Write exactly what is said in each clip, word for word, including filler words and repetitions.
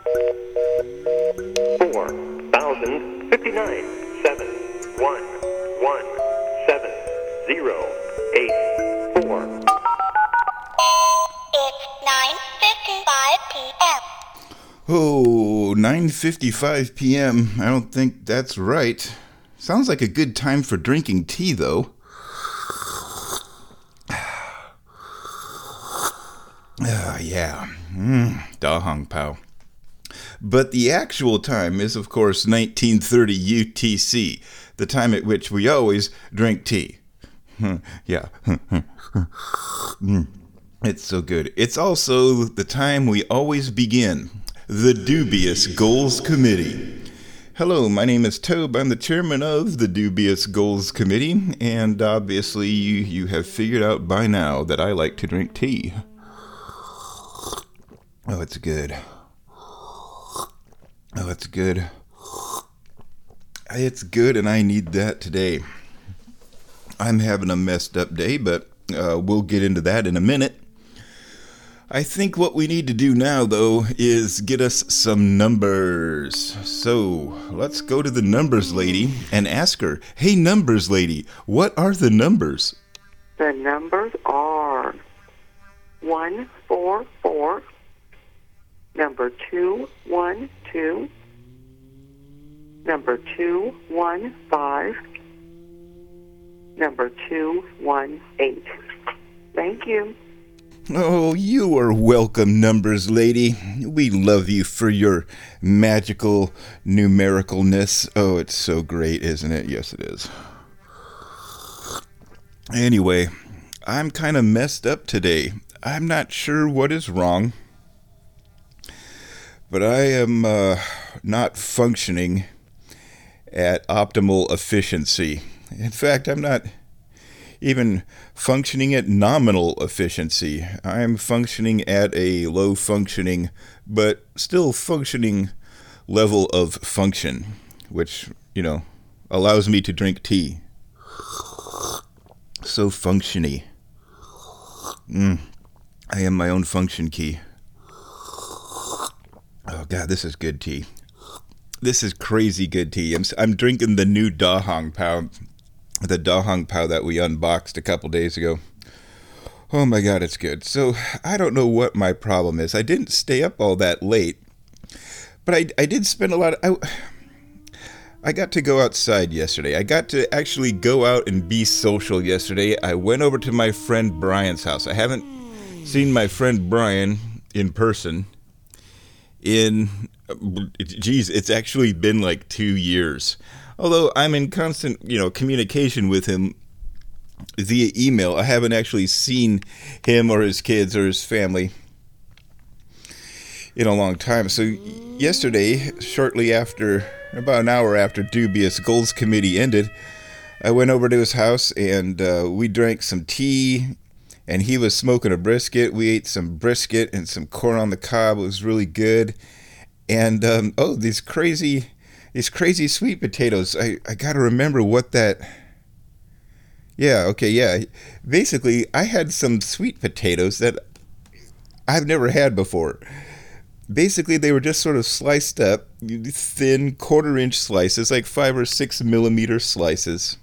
four thousand fifty-nine, seven, one, one, seven, zero, eight, four. It's nine fifty-five p.m. Oh, nine fifty-five p.m. I don't think that's right. Sounds like a good time for drinking tea, though. Ah, yeah. Mm, Da Hong Pao. But the actual time is, of course, nineteen thirty U T C, the time at which we always drink tea. Yeah. Mm. It's so good. It's also the time we always begin. The Dubious Goals Committee. Hello, my name is Tobe. I'm the chairman of the Dubious Goals Committee, and obviously you, you have figured out by now that I like to drink tea. Oh, it's good. Oh, it's good. It's good, and I need that today. I'm having a messed up day, but uh, we'll get into that in a minute. I think what we need to do now, though, is get us some numbers. So, let's go to the numbers lady and ask her, hey, numbers lady, what are the numbers? The numbers are one four four, number two one two, number two one five, number two one eight. Thank you. Oh, you are welcome, numbers lady. We love you for your magical numericalness. Oh, it's so great, isn't it? Yes, it is. Anyway, I'm kind of messed up today. I'm not sure what is wrong, but I am uh, not functioning at optimal efficiency. In fact, I'm not even functioning at nominal efficiency. I'm functioning at a low functioning, but still functioning level of function, which, you know, allows me to drink tea. So functiony. Mm. I am my own function key. Oh God, this is good tea. This is crazy good tea. I'm, I'm drinking the new Da Hong Pao. The Da Hong Pao that we unboxed a couple days ago. Oh my God, it's good. So, I don't know what my problem is. I didn't stay up all that late, but I, I did spend a lot of... I, I got to go outside yesterday. I got to actually go out and be social yesterday. I went over to my friend Brian's house. I haven't seen my friend Brian in person in... Geez, it's actually been like two years. Although I'm in constant, you know, communication with him via email, I haven't actually seen him or his kids or his family in a long time. So yesterday, shortly after, about an hour after Dubious Goals Committee ended, I went over to his house and uh, we drank some tea, and he was smoking a brisket. We ate some brisket and some corn on the cob. It was really good. And, um, oh, these crazy... These crazy sweet potatoes, I, I gotta remember what that... Yeah, okay, yeah. Basically, I had some sweet potatoes that I've never had before. Basically, they were just sort of sliced up, thin quarter-inch slices, like five or six millimeter slices.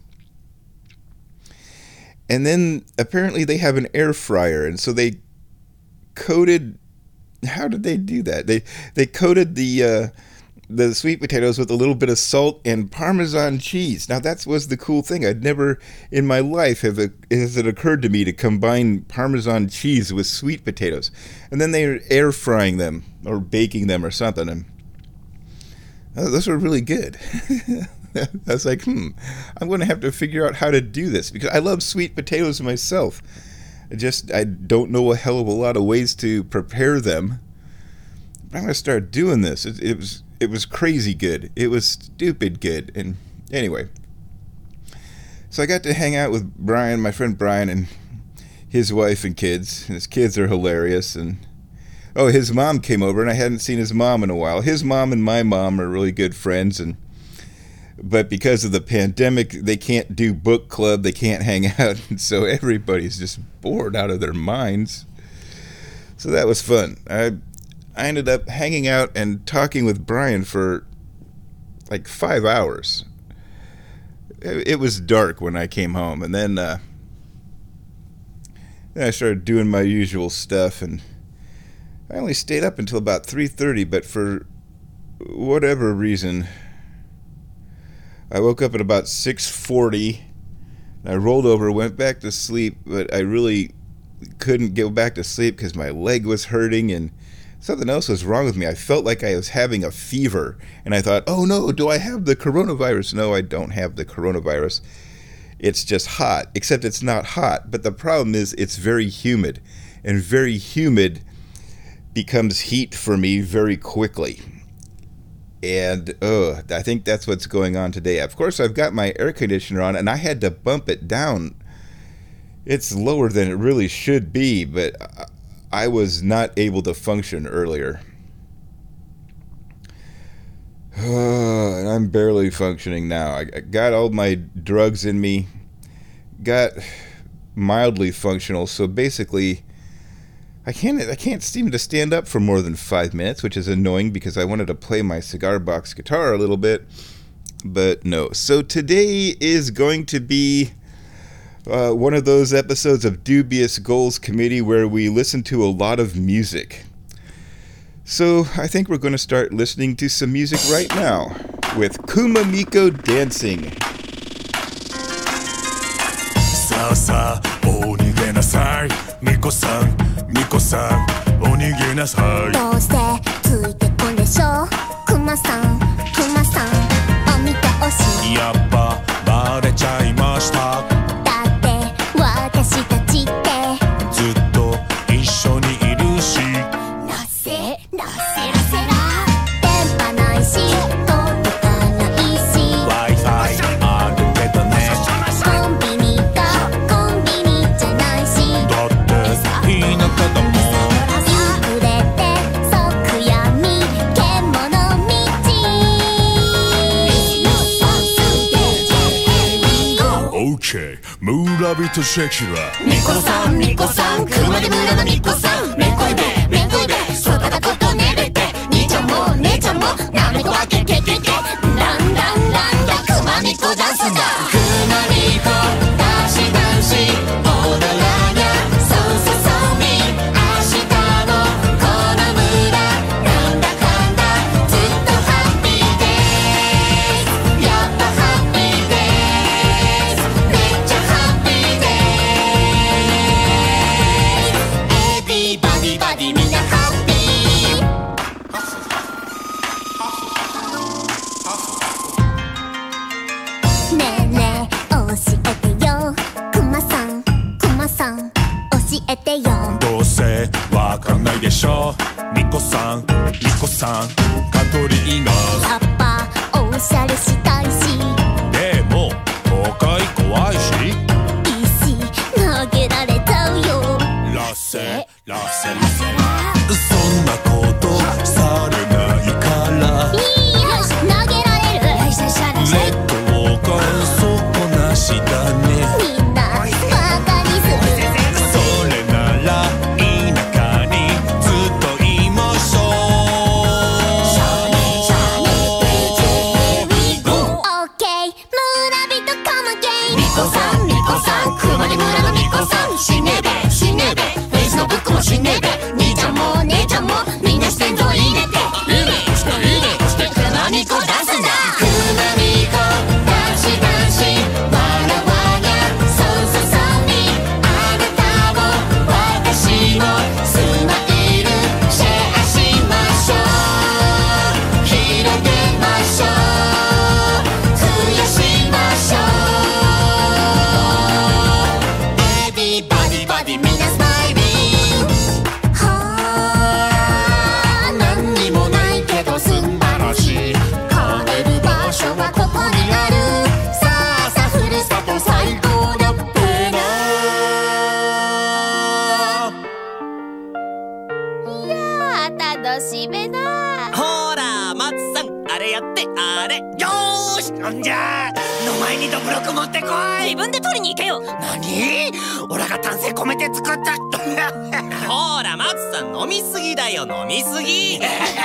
And then, apparently, they have an air fryer, and so they coated... How did they do that? They, they coated the... Uh, the sweet potatoes with a little bit of salt and Parmesan cheese. Now, that was the cool thing. I'd never in my life have it, has it occurred to me to combine Parmesan cheese with sweet potatoes. And then they're air frying them or baking them or something. And oh, those were really good. I was like, hmm, I'm going to have to figure out how to do this because I love sweet potatoes myself. I just, I don't know a hell of a lot of ways to prepare them. But I'm going to start doing this. It, it was... It was crazy good. It was stupid good. And anyway, so I got to hang out with Brian, my friend Brian, and his wife and kids. And his kids are hilarious. And oh, his mom came over, and I hadn't seen his mom in a while. His mom and my mom are really good friends, and but because of the pandemic, they can't do book club. They can't hang out, and so everybody's just bored out of their minds. So that was fun. I I ended up hanging out and talking with Brian for like five hours. It, it was dark when I came home, and then, uh, then I started doing my usual stuff, and I only stayed up until about three thirty, but for whatever reason, I woke up at about six forty. I rolled over, went back to sleep, but I really couldn't go back to sleep because my leg was hurting and something else was wrong with me. I felt like I was having a fever, and I thought, oh no, do I have the coronavirus? No, I don't have the coronavirus. It's just hot, except it's not hot. But the problem is it's very humid, and very humid becomes heat for me very quickly. And uh, I think that's what's going on today. Of course, I've got my air conditioner on, and I had to bump it down. It's lower than it really should be, but I was not able to function earlier. Uh, and I'm barely functioning now. I got all my drugs in me, got mildly functional, so basically I can't I can't seem to stand up for more than five minutes, which is annoying because I wanted to play my cigar box guitar a little bit, but no. So today is going to be uh, one of those episodes of Dubious Goals Committee where we listen to a lot of music. So I think we're going to start listening to some music right now with Kumamiko Dancing. さあさあお逃げなさいミコさんミコさんお逃げなさいどうしてついてこんでしょうクマさんクマさんお見ておしやっぱバレちゃいましただって私たちってずっと一緒にいるしラセラセラセラ電波ないし届かないし Wi-Fi あるけどねコンビニがコンビニじゃないしだって田舎だもん隠れて即闇獣道 OK 村人シェキラミコさんミコさん熊手村のミコさんめこいでめこいでそただことねれて兄ちゃんも姉ちゃんもなめこわけけけけランランランラクマミコダンスだクマミコダシダシ踊らにゃそうそうそうみ明日のこの村なんだかんだずっとハッピーですやっぱハッピーですめっちゃハッピーですエビバディバディみんなハッピーねえねえ教えてよクマさんクマさん教えてよどうせわかんないでしょミコさんミコさんカトリーナやっぱおしゃれしたいしでも都会怖いし石投げられちゃうよラッセラッセラッセそんなことされないからいいよ投げられるレッドを返そうこなしだねみんなバカにするそれなら田舎にずっといましょうシャネシャネ Here we go OK 村人カモゲイミコさんミコさん熊手村のミコさん死ねべ死ねべフェイスのブックも死ねべ兄ちゃんも姉ちゃんもみんなしてんぞ入れていいねしていいねしてクマミコダンスだクマミコダンシダンシ笑わにゃそうそうそうみあなたも私もスマイルシェアしましょう広げましょう増やしましょうエビバディバディみんなスマイリンはあ何にもないけど素晴らしい帰る場所はここにあるさあさふるさと最高だっぺないやー楽しめなほら松さんあれやってあれよーしなんじゃの前にどぶろく持ってこい。 自分で取りに行けよ。 何？オラが丹精込めて作ったほら松さん飲みすぎだよ飲みすぎ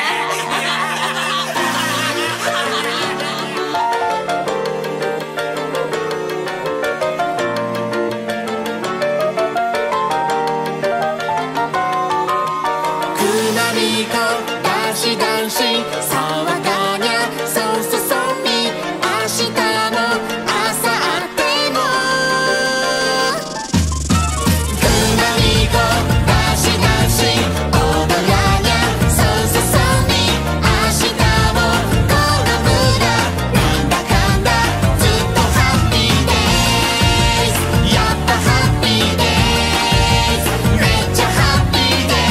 男子男子騒がにゃそうそうそうみ明日も明後日もくまみこ男子男子踊らにゃそうそうそうみ明日もこの村なんだかんだずっとハッピーデイズやっぱハッピーデイズめっちゃハッピーデイズ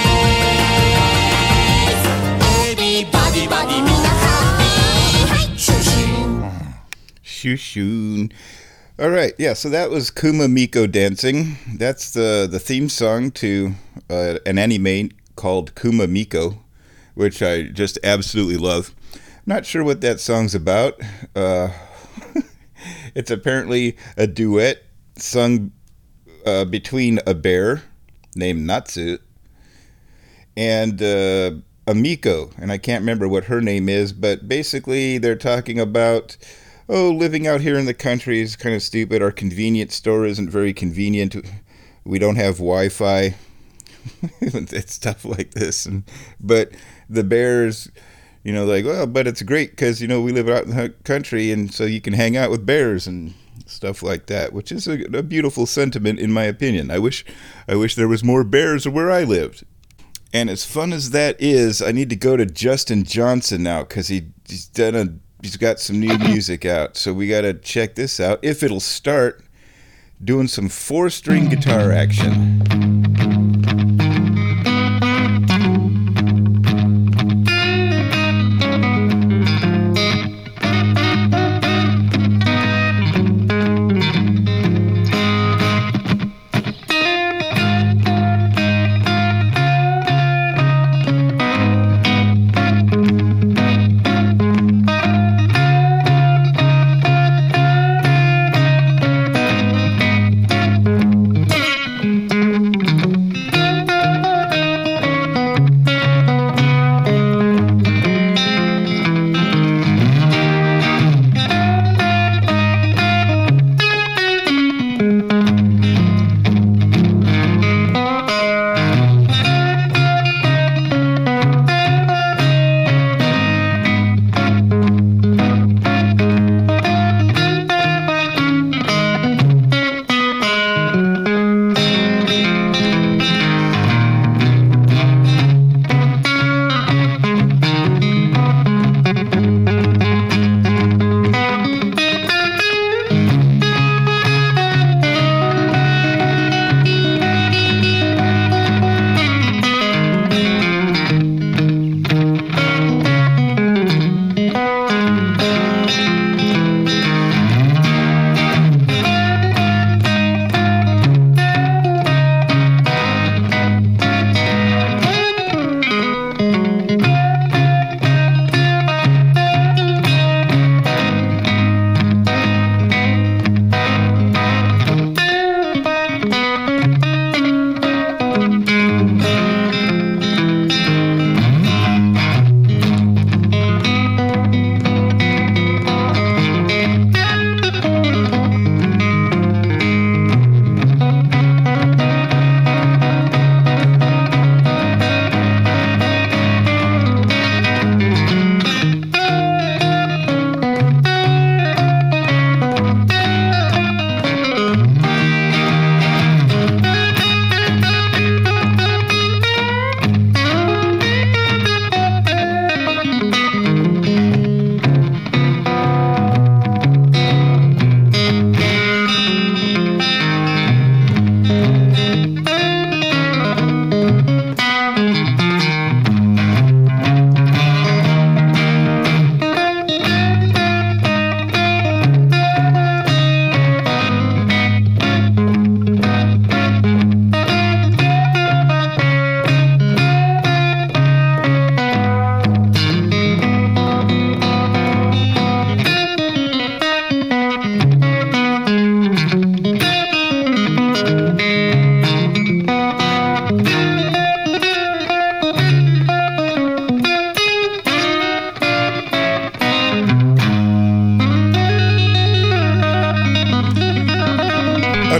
Shoo-shoon. All right, yeah, so that was Kuma Miko dancing. That's the, the theme song to uh, an anime called Kuma Miko, which I just absolutely love. Not sure what that song's about. Uh, it's apparently a duet sung uh, between a bear named Natsu and uh, a Miko, and I can't remember what her name is, but basically they're talking about, oh, living out here in the country is kind of stupid. Our convenience store isn't very convenient. We don't have Wi-Fi. It's stuff like this. And, but the bears, you know, like, well, but it's great because, you know, we live out in the country and so you can hang out with bears and stuff like that, which is a, a beautiful sentiment in my opinion. I wish, I wish there was more bears where I lived. And as fun as that is, I need to go to Justin Johnson now because he, he's done a he's got some new music out. So we got to check this out. If it'll start doing some four-string guitar action.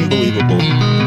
Unbelievable.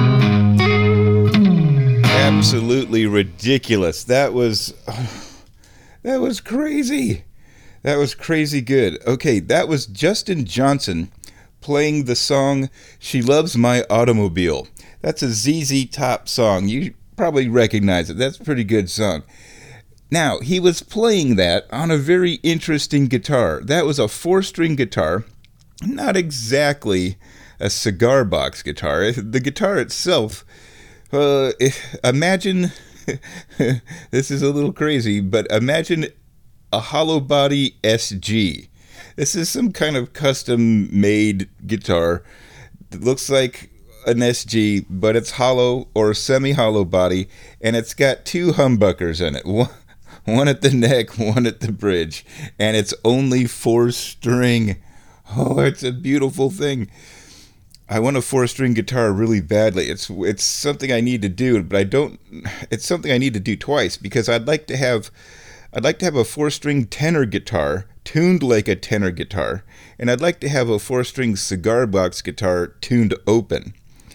Absolutely ridiculous. That was that was crazy. That was crazy good. Okay, that was Justin Johnson playing the song She Loves My Automobile. That's a Z Z Top song. You probably recognize it. That's a pretty good song. Now, he was playing that on a very interesting guitar. That was a four-string guitar, not exactly a cigar box guitar. The guitar itself, uh, imagine, this is a little crazy, but imagine a hollow body S G. This is some kind of custom-made guitar. It looks like an S G, but it's hollow or semi-hollow body, and it's got two humbuckers in it. One, one at the neck, one at the bridge, and it's only four-string. Oh, it's a beautiful thing. I want a four-string guitar really badly. It's it's something I need to do, but I don't. It's something I need to do twice because I'd like to have, I'd like to have a four-string tenor guitar tuned like a tenor guitar, and I'd like to have a four-string cigar box guitar tuned open.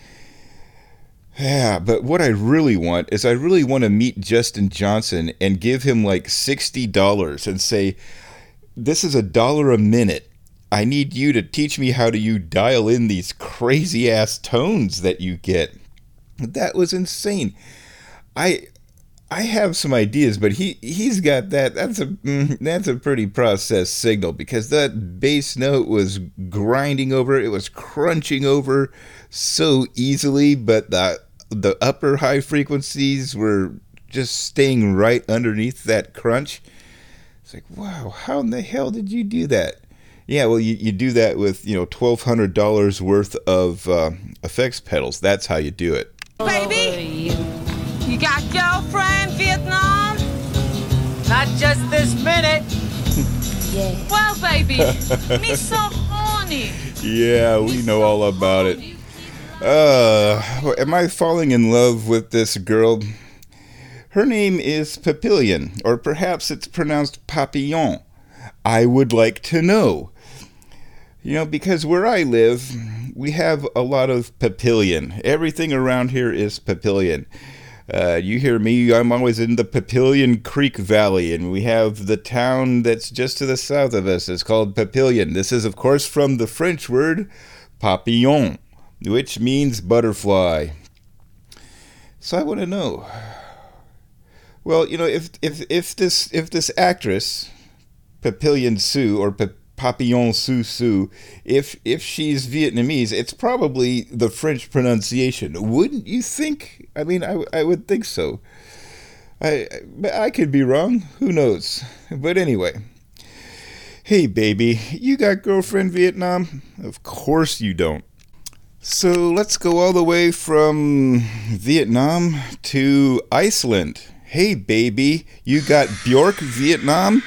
Yeah, but what I really want is I really want to meet Justin Johnson and give him like sixty dollars and say, this is a dollar a minute. I need you to teach me how to you dial in these crazy ass tones that you get. That was insane. I I have some ideas, but he he's got that. That's a that's a pretty processed signal because that bass note was grinding over. It was crunching over so easily, but the the upper high frequencies were just staying right underneath that crunch. It's like, wow, how in the hell did you do that? Yeah, well, you, you do that with, you know, twelve hundred dollars worth of uh, effects pedals. That's how you do it. Baby, you got girlfriend Vietnam? Not just this minute. Yeah. Well, baby, me so horny. Yeah, we know all about it. Uh, am I falling in love with this girl? Her name is Papillion, or perhaps it's pronounced Papillon. I would like to know. You know, because where I live, we have a lot of Papillion. Everything around here is Papillion. Uh, you hear me, I'm always in the Papillion Creek Valley, and we have the town that's just to the south of us. It's called Papillion. This is, of course, from the French word papillon, which means butterfly. So I want to know. Well, you know, if if if this if this actress, Papillion Sue or pa- Papillon Sue Sue, if if she's Vietnamese, it's probably the French pronunciation, wouldn't you think? I mean, I, I would think so. I I could be wrong. Who knows? But anyway. Hey, baby, you got girlfriend Vietnam? Of course you don't. So let's go all the way from Vietnam to Iceland. Hey, baby, you got Bjork Vietnam?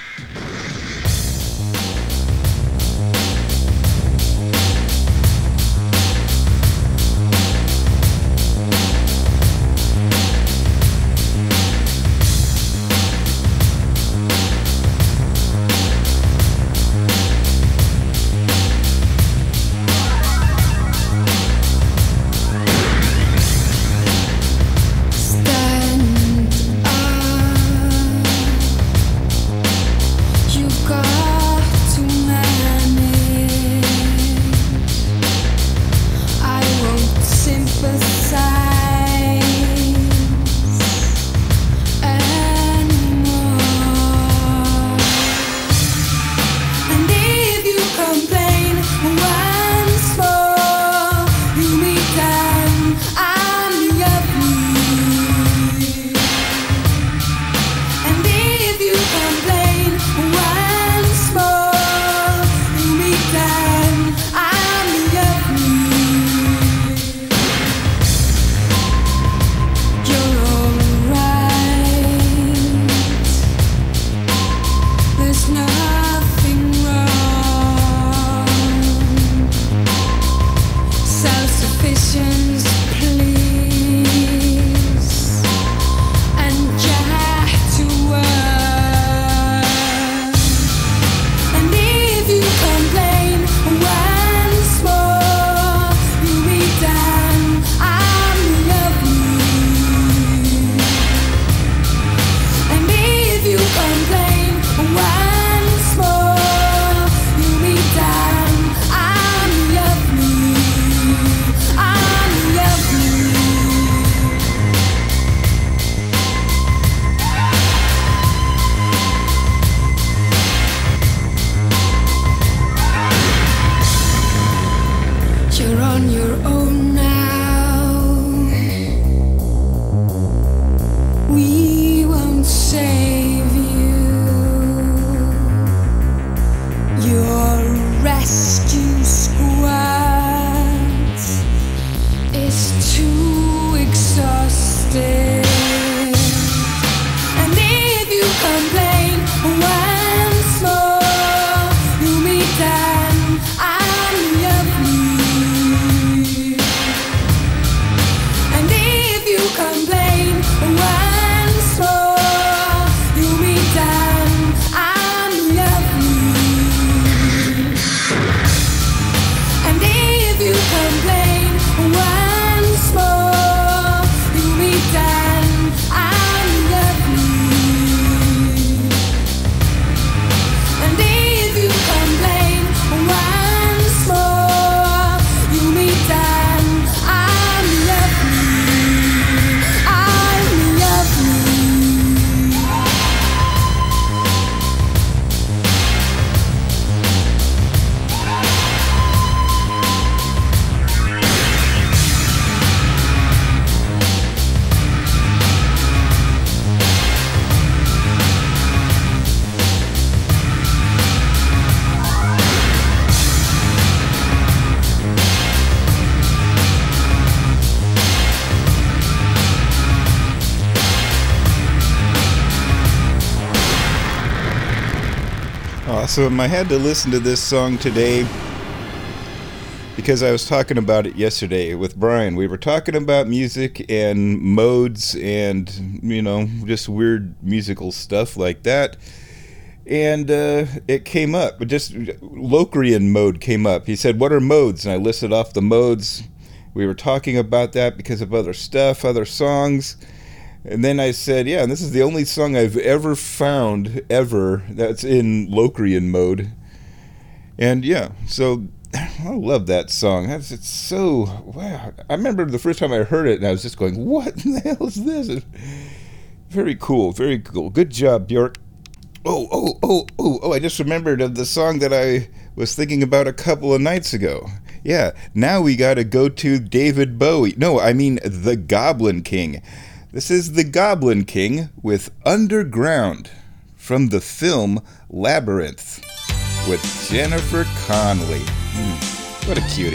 Awesome. I had to listen to this song today because I was talking about it yesterday with Brian. We were talking about music and modes and, you know, just weird musical stuff like that. And uh, it came up. Just Locrian mode came up. He said, what are modes? And I listed off the modes. We were talking about that because of other stuff, other songs. And then I said, yeah, this is the only song I've ever found, ever, that's in Locrian mode. And yeah, so I love that song. That's, it's so, wow. I remember the first time I heard it and I was just going, what the hell is this? Very cool, very cool. Good job, Bjork. Oh, oh, oh, oh, oh, I just remembered of the song that I was thinking about a couple of nights ago. Yeah, now we gotta go to David Bowie. No, I mean the Goblin King. This is the Goblin King with Underground from the film Labyrinth with Jennifer Connelly. Mm, what a cutie.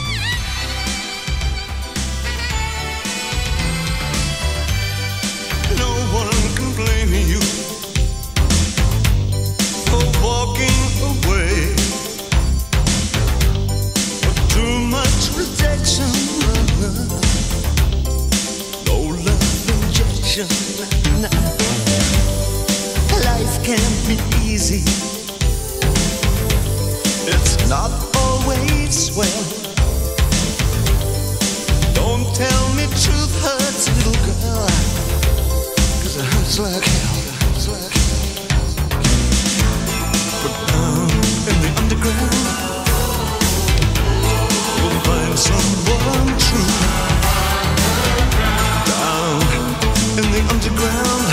No one can blame you for walking away. Too much rejection, no love injection. Life can't be easy. It's not always well. Don't tell me truth hurts, little girl, 'cause it hurts like hell. It hurts like hell. But down in the underground, you'll find someone true. Down in the underground,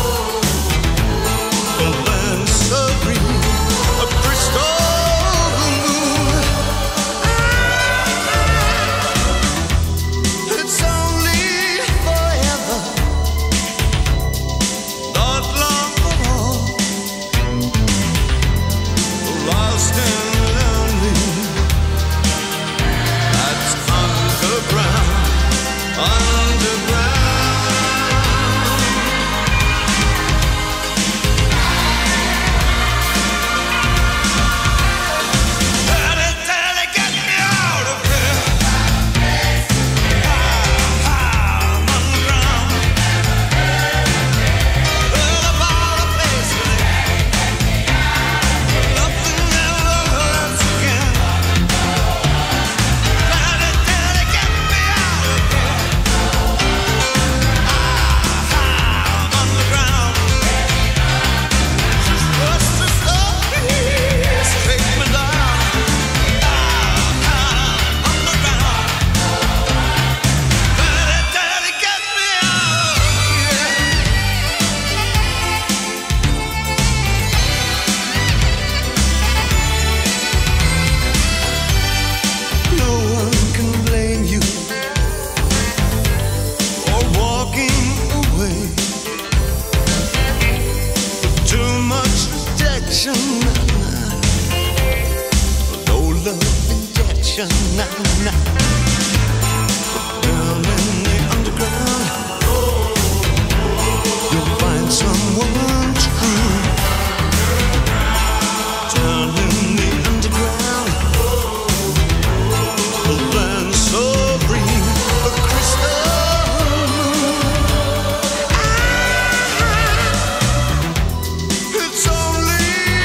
a land serene, a crystal.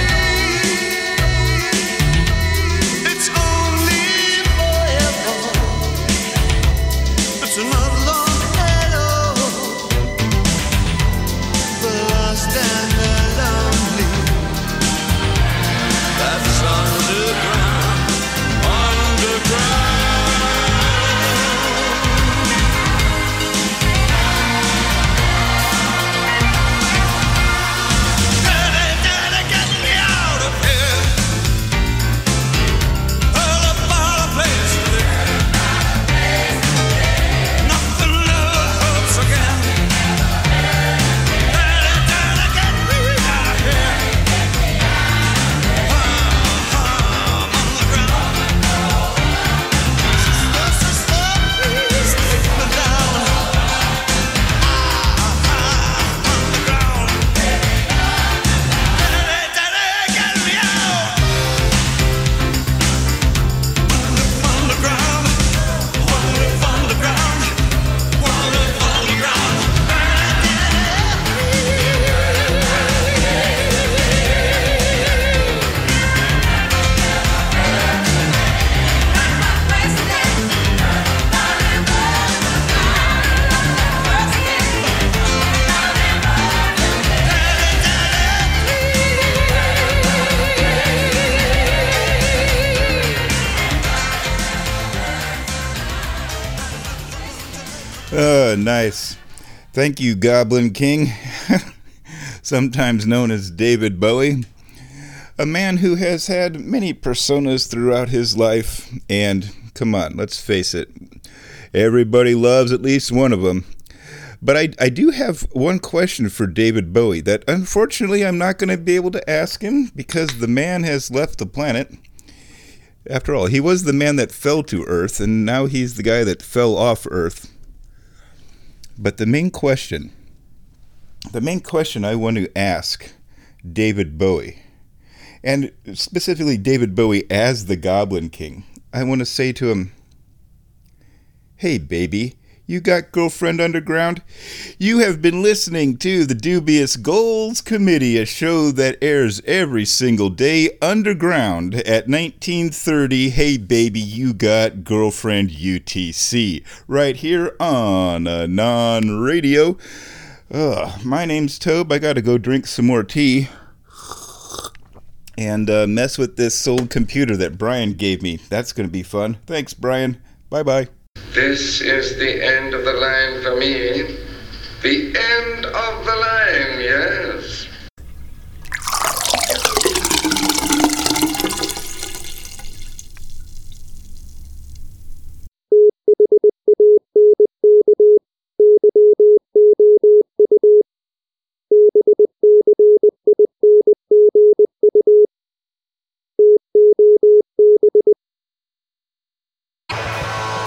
It's only forever. Ah, nice. Thank you, Goblin King, sometimes known as David Bowie, a man who has had many personas throughout his life, and come on, let's face it, everybody loves at least one of them. But I, I do have one question for David Bowie that unfortunately I'm not going to be able to ask him because the man has left the planet. After all, he was the man that fell to Earth, and now he's the guy that fell off Earth. But the main question, the main question I want to ask David Bowie, and specifically David Bowie as the Goblin King, I want to say to him, hey baby, you got Girlfriend Underground? You have been listening to the Dubious Goals Committee, a show that airs every single day underground at nineteen thirty. Hey baby, you got Girlfriend U T C, right here on Anon Radio. Ugh, my name's Tobe. I gotta go drink some more tea and uh, mess with this old computer that Brian gave me. That's gonna be fun. Thanks, Brian. Bye-bye. This is the end of the line for me. The end of the line, yes.